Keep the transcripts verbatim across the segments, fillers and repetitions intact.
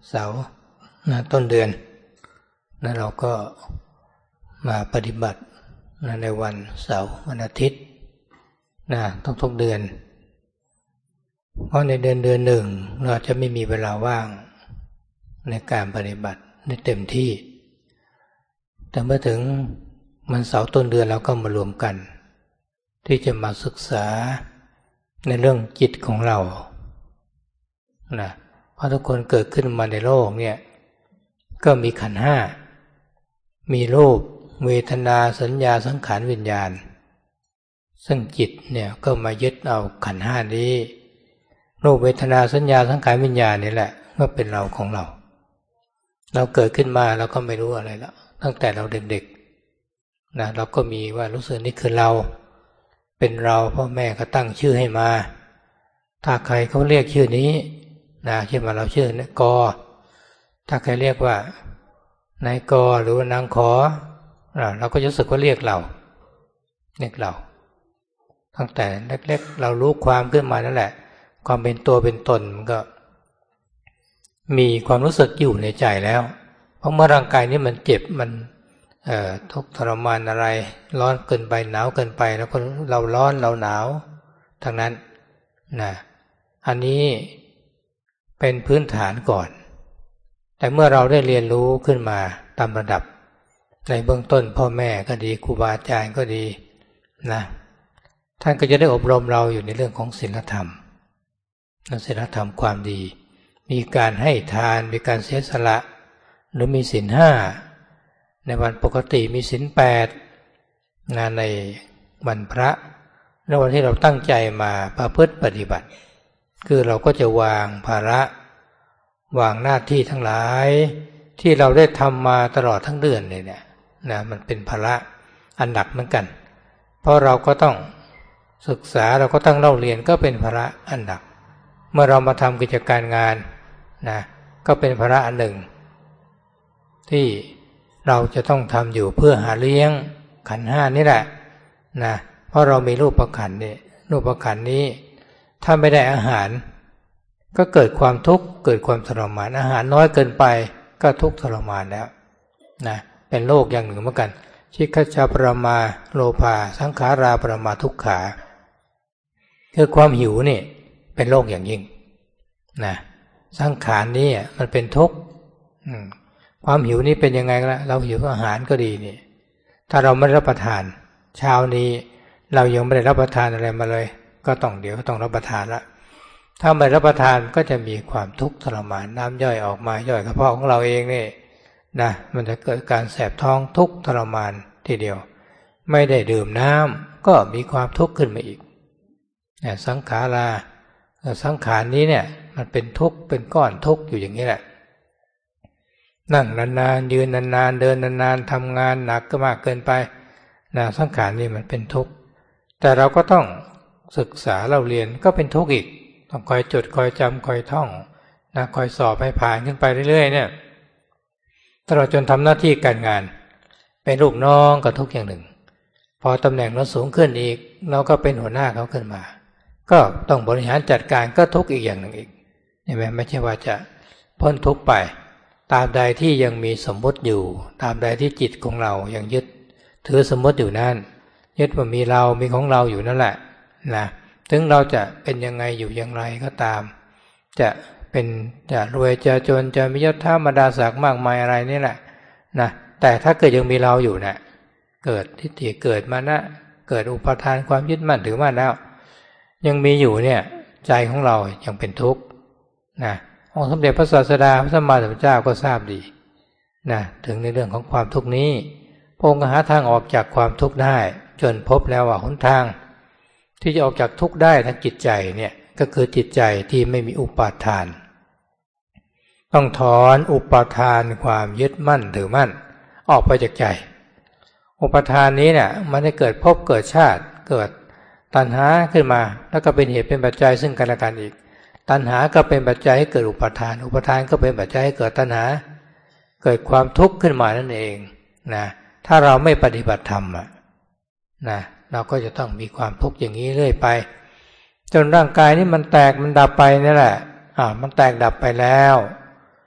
เสาร์นะต้นเดือนนะเราก็มาปฏิบัตินะในวันเสาร์วันอาทิตย์นะทุกๆเดือนเพราะในเดือนเดือนหนึ่งเราจะไม่มีเวลาว่างในการปฏิบัติได้เต็มที่แต่เมื่อถึงวันเสาร์ต้นเดือนเราก็มารวมกันที่จะมาศึกษาในเรื่องจิตของเรานะเพราะทุกคนเกิดขึ้นมาในโลกเนี่ยก็มีขันธ์ห้ามีรูปเวทนาสัญญาสังขารวิญญาณซึ่งจิตเนี่ยก็มายึดเอาขันธ์ห้านี้รูปเวทนาสัญญาสังขารวิญญาณนี่แหละก็เป็นเราของเราเราเกิดขึ้นมาเราก็ไม่รู้อะไรแล้วตั้งแต่เราเด็กๆนะเราก็มีว่ารู้สึกนี่คือเราเป็นเราพ่อแม่ก็ตั้งชื่อให้มาถ้าใครเขาเรียกชื่อนี้นะเช่นว่าเราชื่อกอถ้าใครเรียกว่านายกอหรือว่านางขอเราก็จะรู้สึกว่าเรียกเราเรียกเราตั้งแต่เล็กๆเรารู้ความขึ้นมานั่นแหละความเป็นตัวเป็นตนมันก็มีความรู้สึกอยู่ในใจแล้วเพราะเมื่อร่างกายนี้มันเจ็บมันเอ่อทุกข์ทรมานอะไรร้อนเกินไปหนาวเกินไปแล้วก็เราร้อนเราหนาวทั้งนั้นนะอันนี้เป็นพื้นฐานก่อนแต่เมื่อเราได้เรียนรู้ขึ้นมาตามระดับในเบื้องต้นพ่อแม่ก็ดีครูบาอาจารย์ก็ดีนะท่านก็จะได้อบรมเราอยู่ในเรื่องของศีลธรรมศีลธรรมความดีมีการให้ทานมีการเสียสละหรือมีศีลห้าในวันปกติมีศีลแปดนะในวันพระในวันที่เราตั้งใจมาประพฤติปฏิบัติคือเราก็จะวางภาระวางหน้าที่ทั้งหลายที่เราได้ทำมาตลอดทั้งเดือนเลยเนี่ยนะมันเป็นภาระอันหนักเหมือนกันเพราะเราก็ต้องศึกษาเราก็ต้องเล่าเรียนก็เป็นภาระอันหนักเมื่อเรามาทำกิจการงานนะก็เป็นภาระอันหนึ่งที่เราจะต้องทำอยู่เพื่อหาเลี้ยงขันธ์ห้านี่แหละนะเพราะเรามีรูปขันธ์นี่รูปขันธ์นี้ถ้าไม่ได้อาหารก็เกิดความทุกข์เกิดความทรมานอาหารน้อยเกินไปก็ทุกข์ทรมานแล้วนะเป็นโรคอย่างหนึ่งเหมือนกันชิคชาปรมาโลภาสังขาราปรมาทุกขาคือความหิวนี่เป็นโรคอย่างยิ่งนะสังขารนี้มันเป็นทุกข์ความหิวนี่เป็นยังไงล่ะเราหิวอาหารก็ดีนี่ถ้าเราไม่รับประทานเช้านี้เรายังไม่ได้รับประทานอะไรมาเลยก็ต้องเดี๋ยวก็ต้องรับประทานละถ้าไม่รับประทานก็จะมีความทุกข์ทรมานน้ำย่อยออกมาย่อยกระเพาะของเราเองนี่นะมันจะเกิดการแสบท้องทุกข์ทรมานทีเดียวไม่ได้ดื่มน้ำก็มีความทุกข์ขึ้นมาอีกเนี่ยสังขาราสังขารนี้เนี่ยมันเป็นทุกข์เป็นก้อนทุกข์อยู่อย่างนี้แหละนั่งนานๆยืนนานๆเดินนานๆทำงานหนักก็มากเกินไปนะสังขารนี่มันเป็นทุกข์แต่เราก็ต้องศึกษาเราเรียนก็เป็นทุกข์อีกต้องคอยจดคอยจำคอยท่องนะคอยสอบให้ผ่านขึ้นไปเรื่อยๆเนี่ยตลอดจนทำหน้าที่การงานเป็นลูกน้องก็ทุกข์อย่างหนึ่งพอตำแหน่งเราสูงขึ้นอีกเราก็เป็นหัวหน้าเขาขึ้นมาก็ต้องบริหารจัดการก็ทุกข์อีกอย่างหนึ่งอีกเห็นไหมไม่ใช่ว่าจะพ้นทุกข์ไปตราบใดที่ยังมีสมมติอยู่ตราบใดที่จิตของเรายังยึดถือสมมติอยู่นั่นยึดว่ามีเรามีของเราอยู่นั่นแหละนะถึงเราจะเป็นยังไงอยู่อย่างไรก็ตามจะเป็นจะรวยจะจนจะมียศถาบรรดาศักดิ์มากมายอะไรนี่แหละนะแต่ถ้าเกิดยังมีเราอยู่นะเกิดทิฏฐิเกิดมานะเกิดอุปาทานความยึดมั่นถือมั่นแล้วยังมีอยู่เนี่ยใจของเรายังเป็นทุกข์นะองค์สมเด็จพระศาสดาพระสัมมาสัมพุทธเจ้าก็ทราบดีนะถึงในเรื่องของความทุกข์นี้พระองค์ก็หาทางออกจากความทุกข์ได้จนพบแล้วว่าหนทางที่จะออกจากทุกข์ได้ทั้งจิตใจเนี่ยก็คือจิตใจที่ไม่มีอุปาทานต้องถอนอุปาทานความยึดมั่นถือมั่นออกไปจากใจอุปาทานนี้เนี่ยมันได้เกิดภพเกิดชาติเกิดตัณหาขึ้นมาแล้วก็เป็นเหตุเป็นปัจจัยซึ่งกันและกันอีกตัณหาก็เป็นปัจจัยให้เกิดอุปาทานอุปาทานก็เป็นปัจจัยให้เกิดตัณหาเกิดความทุกข์ขึ้นมานั่นเองนะถ้าเราไม่ปฏิบัติธรรมอ่ะนะเราก็จะต้องมีความทุกข์อย่างนี้เรื่อยไปจนร่างกายนี้มันแตกมันดับไปนี่แหละอ่ามันแตกดับไปแล้ว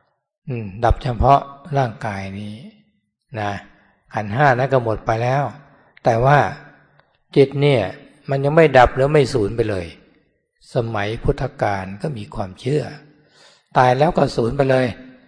อืมดับเฉพาะร่างกายนี้นะขันธ์ห้านั้นก็หมดไปแล้วแต่ว่าจิตเนี่ยมันยังไม่ดับหรือไม่สูญไปเลยสมัยพุทธกาลก็มีความเชื่อตายแล้วก็สูญไปเลย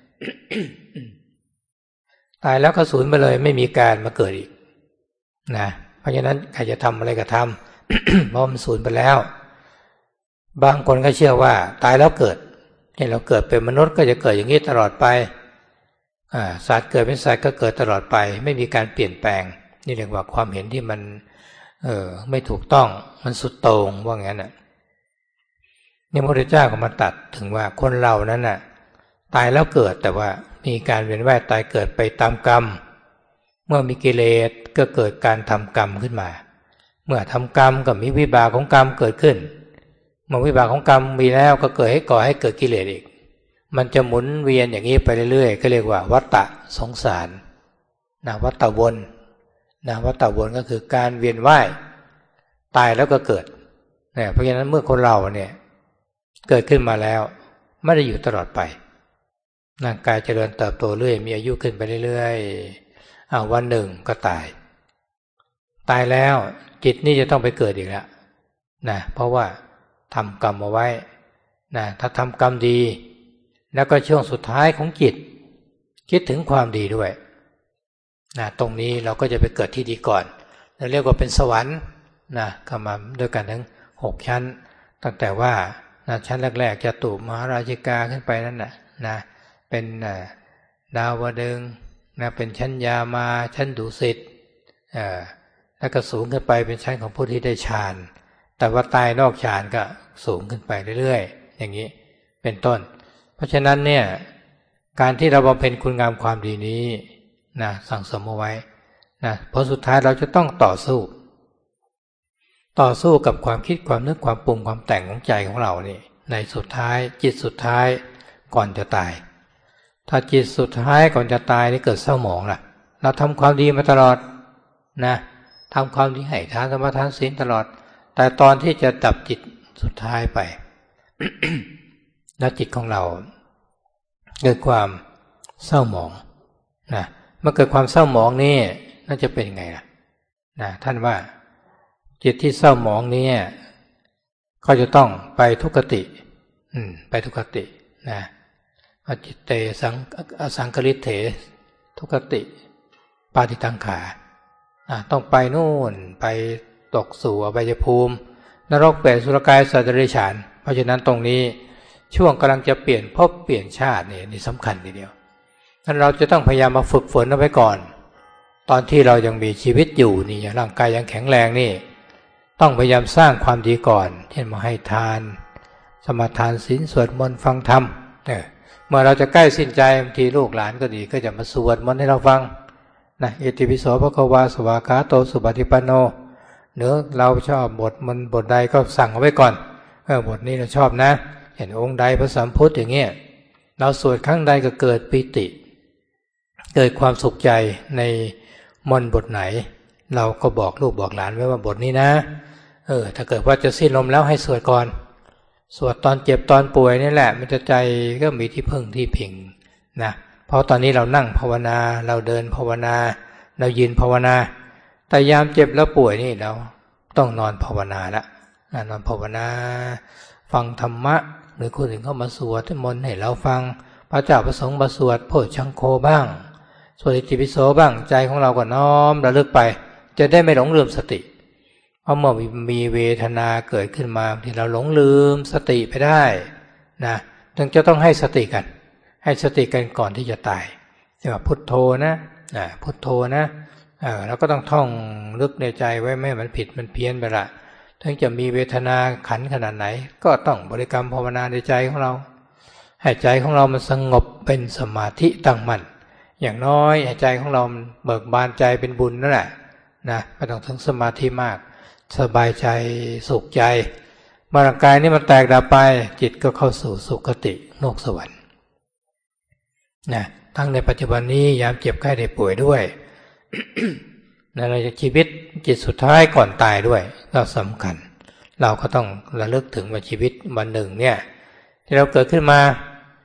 ตายแล้วก็สูญไปเลยไม่มีการมาเกิดอีกนะเพราะฉะนั้นใครจะทำอะไรก็ทำ เพราะมันสูญไปแล้วบางคนก็เชื่อว่าตายแล้วเกิดเนี่ยเราเกิดเป็นมนุษย์ก็จะเกิดอย่างนี้ตลอดไปอ่าสัตว์เกิดเป็นสัตว์ก็เกิดตลอดไปไม่มีการเปลี่ยนแปลงนี่เรียกว่าความเห็นที่มันเออไม่ถูกต้องมันสุดโต่งว่างั้นน่ะนี่พระพุทธเจ้าก็มาตัดถึงว่าคนเรานั้นน่ะตายแล้วเกิดแต่ว่ามีการเวียนว่ายตายเกิดไปตามกรรมเมื่อมีกิเลสก็เกิดการทำกรรมขึ้นมาเมื่อทำกรรมก็มีวิบากของกรรมเกิดขึ้นเมื่อวิบากของกรรมมีแล้วก็เกิดให้ก่อให้เกิดกิเลสอีกมันจะหมุนเวียนอย่างนี้ไปเรื่อยๆก็เรียกว่าวัฏฏะสงสารนะวัฏฏะวนนะวัฏฏะวนก็คือการเวียนว่ายตายแล้วก็เกิดเนี่ยเพราะฉะนั้นเมื่อคนเราเนี่ยเกิดขึ้นมาแล้วไม่ได้อยู่ตลอดไปร่างกายเจริญเติบโตเรื่อยมีอายุขึ้นไปเรื่อยๆอ้าววันหนึ่งก็ตายตายแล้วจิตนี่จะต้องไปเกิดอีกแล้วนะเพราะว่าทำกรรมเอาไว้นะถ้าทำกรรมดีแล้วก็ช่วงสุดท้ายของจิตคิดถึงความดีด้วยนะตรงนี้เราก็จะไปเกิดที่ดีก่อนเราเรียกว่าเป็นสวรรค์นะก็มาด้วยกันทั้งหกชั้นตั้งแต่ว่านะชั้นแรกๆจะตุมหาราชิกาขึ้นไปนั่นนะนะเป็นดาวดึงส์นะเป็นชั้นยามาชั้นดุสิตแล้วก็สูงขึ้นไปเป็นชั้นของผู้ที่ได้ฌานแต่ว่าตายนอกฌานก็สูงขึ้นไปเรื่อยๆอย่างนี้เป็นต้นเพราะฉะนั้นเนี่ยการที่เราบำเพ็ญคุณงามความดีนี้นะสั่งสมเอาไว้นะเพราะสุดท้ายเราจะต้องต่อสู้ต่อสู้กับความคิดความนึกความปรุงความแต่งของใจของเรานี่ในสุดท้ายจิตสุดท้ายก่อนจะตายถ้าจิตสุดท้ายก่อนจะตายนี่เกิดเศร้าหมองล่ะเราทำความดีมาตลอดนะทำความดีให้ทานสมาทานศีลตลอดแต่ตอนที่จะดับจิตสุดท้ายไป แล้วจิตของเราเกิดความเศร้าหมองนะเมื่อเกิดความเศร้าหมองนี่น่าจะเป็นยังไงล่ะนะท่านว่าจิตที่เศร้าหมองนี้ก็จะต้องไปทุกขติอืมไปทุกขตินะอจิตเตสังอสังคลิเถทุกขติปาติตังขาต้องไปนู่นไปตกสู่อบายภูมินรกเปรตสุรกายสัตว์เดรัจฉานเพราะฉะนั้นตรงนี้ช่วงกำลังจะเปลี่ยนภพเปลี่ยนชาตินี่นี่สำคัญทีเดียวนั้นเราจะต้องพยายามมาฝึกฝนเอาไว้ก่อนตอนที่เรายังมีชีวิตอยู่นี่ร่างกายยังแข็งแรงนี่ต้องพยายามสร้างความดีก่อนเช่นมาให้ทานสมาทานศีลสวดมนต์ฟังธรรมเนี่ยเมื่อเราจะใกล้สิ้นใจบางทีลูกหลานก็ดีก็จะมาสวดมนต์ให้เราฟังนะอิติปิโสภควาสวากขาโตสุปฏิปันโนเนื้อเราชอบบทมันบทใดก็สั่งเอาไว้ก่อนเออบทนี้เราชอบนะเห็นองค์ใดพระสัมพุทธอย่างเงี้ยเราสวดครั้งใดก็เกิดปิติเกิดความสุขใจในมนต์บทไหนเราก็บอกลูกบอกหลานไว้ว่าบทนี้นะเออถ้าเกิดว่าจะสิ้นลมแล้วให้สวดก่อนสวดตอนเจ็บตอนป่วยนี่แหละมันจะใจก็มีที่พึ่งที่พิงนะเพราะตอนนี้เรานั่งภาวนาเราเดินภาวนาเรายืนภาวนาแต่ยามเจ็บแล้วป่วยนี่เราต้องนอนภาวนาละนอนภาวนาฟังธรรมะหรือคนอื่นเข้ามาสวดมนต์ให้เราฟังพระเจ้าพระสงฆ์มาสวดโพชฌังโฆบ้างสวดอิติปิโสบ้างใจของเราก็น้อมระลึกไปจะได้ไม่หลงลืมสติเพราะเมื่อมีเวทนาเกิดขึ้นมาที่เราหลงลืมสติไปได้นะจึงจะต้องให้สติกันให้สติกันก่อนที่จะตายเรียกว่าพุทโธนะอ่าพุทโธนะเออเราก็ต้องท่องลึกในใจไว้ไม่ให้มันผิดมันเพี้ยนไปละถึงจะมีเวทนาขันขนาดไหนก็ต้องบริกรรมภาวนาในใจของเราให้ใจของเรามันสงบเป็นสมาธิตั้งมั่นอย่างน้อยให้ใจของเราเบิกบานใจเป็นบุญนั่นแหละนะไม่ต้องถึงสมาธิมากสบายใจสุขใจเมื่อร่างกายนี้มันแตกดับไปจิตก็เข้าสู่สุคติโลกสวรรค์นะทั้งในปัจจุบันนี้ยามเจ็บไข้ได้ป่วยด้วย ในชีวิตจิตสุดท้ายก่อนตายด้วยก็สำคัญเราก็ต้องระลึกถึงว่าชีวิตวันหนึ่งเนี่ยที่เราเกิดขึ้นมา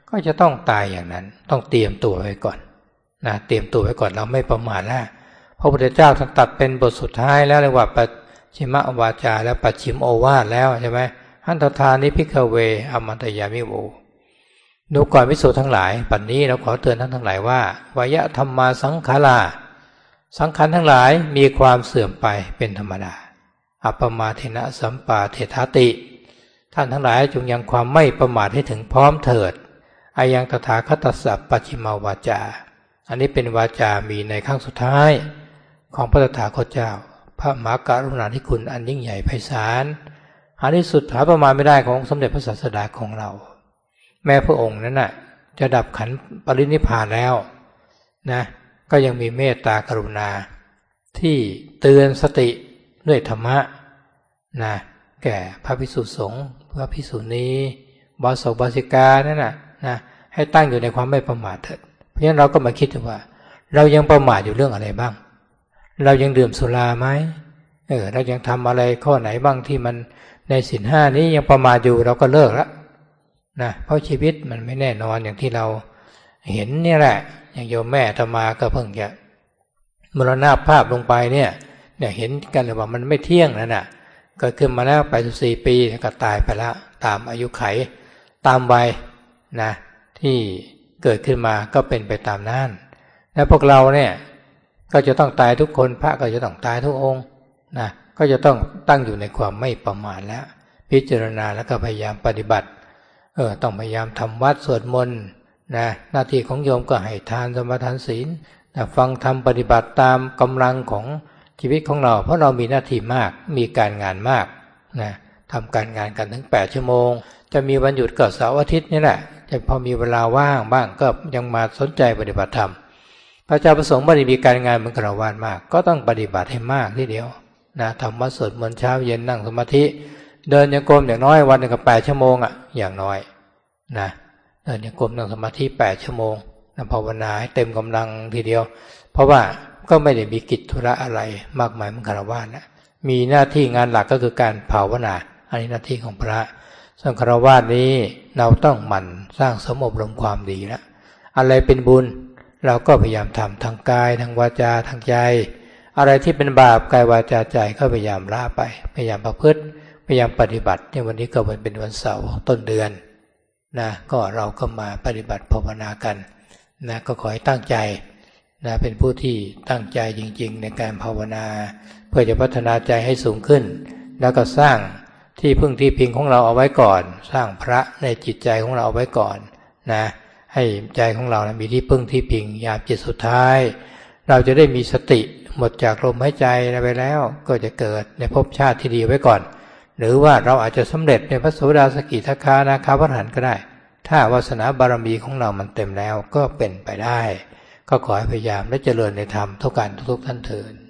ก็จะต้องตายอย่างนั้นต้องเตรียมตัวไว้ก่อนนะเตรียมตัวไว้ก่อนเราไม่ประมาทแล้วพระพุทธเจ้าท่านตัดเป็นบทสุดท้ายแล้วเรียกว่าปัจฉิมวาจาและปัจฉิมโอวาทแล้วใช่ไหมหันตถานิภิกขเวอมันตยามิโวดูก่อนภิกษุทั้งหลายปัจจุบันนี้เราขอเตือนท่านทั้งหลายว่าวายธรรมาสังขาราสังขารทั้งหลายมีความเสื่อมไปเป็นธรรมดาอัปปมาเทนะสัมปาเทธาติท่านทั้งหลายจงยังความไม่ประมาทให้ถึงพร้อมเถิดอายังตถาคตสัพปัจฉิมวาจาอันนี้เป็นวาจามีในครั้งสุดท้ายของพระตถาคตเจ้าพระมหากรุณาธิคุณอันยิ่งใหญ่ไพศาลหาที่สุดหาประมาณไม่ได้ของสมเด็จพระศาสดาของเราแม้พระองค์นั้นน่ะจะดับขันธ์ปรินิพพานแล้วนะก็ยังมีเมตตากรุณาที่เตือนสติด้วยธรรมะนะแก่พระภิกษุสงฆ์พระภิกษุณีบาศกบาสิกานั่นน่ะนะให้ตั้งอยู่ในความไม่ประมาทเถิดเพราะฉะนั้นเราก็มาคิดว่าเรายังประมาทอยู่เรื่องอะไรบ้างเรายังดื่มสุราไหมเออเรายังทำอะไรข้อไหนบ้างที่มันในศีลห้านี้ยังประมาทอยู่เราก็เลิกแล้วนะเพราะชีวิตมันไม่แน่นอนอย่างที่เราเห็นนี่แหละอย่างโยมแม่อาตมาก็เพิ่งจะมรณภาพลงไปเนี่ยเนี่ยเห็นกันเลยว่ามันไม่เที่ยงนั่นน่ะเกิดขึ้นมาแล้วแปดสิบสี่ปีก็ตายไปแล้วตามอายุไขตามวัยนะที่เกิดขึ้นมาก็เป็นไปตามนั้นและพวกเราเนี่ยก็จะต้องตายทุกคนพระก็จะต้องตายทุกองค์นะก็จะต้องตั้งอยู่ในความไม่ประมาทแล้วพิจารณาแล้วก็พยายามปฏิบัติเออต้องพยายามทำวัดสวดมนต์นะหน้าที่ของโยมก็ให้ทานสมาทานศีลนะฟังธรรมปฏิบัติตามกำลังของชีวิตของเราเพราะเรามีหน้าที่มากมีการงานมากนะทำการงานกันถึงแปดชั่วโมงจะมีวันหยุดก็เสาร์อาทิตย์นี่แหละจะพอมีเวลาว่างบ้างก็ยังมาสนใจปฏิบัติธรรมพระเจ้าประสงค์ไม่ได้มีการงานเหมือนฆราวาสมากก็ต้องปฏิบัติให้มากทีเดียวนะทำวัดสวดมนต์เช้าเย็นนั่งสมาธิเดินโยกมอย่างน้อยวันหนึ่งก็แปดชั่วโมงอ่ะอย่างน้อยนะเดินโยกมนั่งสมาธิแปดชั่วโมงนะภาวนาให้เต็มกำลังทีเดียวเพราะว่าก็ไม่ได้มีกิจธุระอะไรมากมายเหมือนฆราวาสนะมีหน้าที่งานหลักก็คือการภาวนาอันนี้หน้าที่ของพระส่วนฆราวาสนี้เราต้องหมั่นสร้างสมอบรมความดีแล้วอะไรเป็นบุญเราก็พยายามทำทางกายทางวาจาทางใจอะไรที่เป็นบาปกายวาจาใจก็พยายามละไปพยายามประพฤติพยายามปฏิบัติในวันนี้ก็เป็นวันเสาร์ต้นเดือนนะก็เราก็มาปฏิบัติภาวนากันนะก็ขอให้ตั้งใจนะเป็นผู้ที่ตั้งใจจริงๆในการภาวนาเพื่อจะพัฒนาใจให้สูงขึ้นแล้วก็สร้างที่พึ่งที่พิงของเราเอาไว้ก่อนสร้างพระในจิตใจของเราเอาไว้ก่อนนะให้ใจของเรานะมีที่พึ่งที่พิงยามจิตสุดท้ายเราจะได้มีสติหมดจากลมหายใจไปแล้วก็จะเกิดในภพชาติที่ดีไว้ก่อนหรือว่าเราอาจจะสำเร็จในพระโสดาสกิทาคานาคาพระอรหันต์ก็ได้ถ้าวาสนาบารมีของเรามันเต็มแล้วก็เป็นไปได้ก็ขอให้พยายามและเจริญในธรรมเท่ากันทุกๆท่านเถิด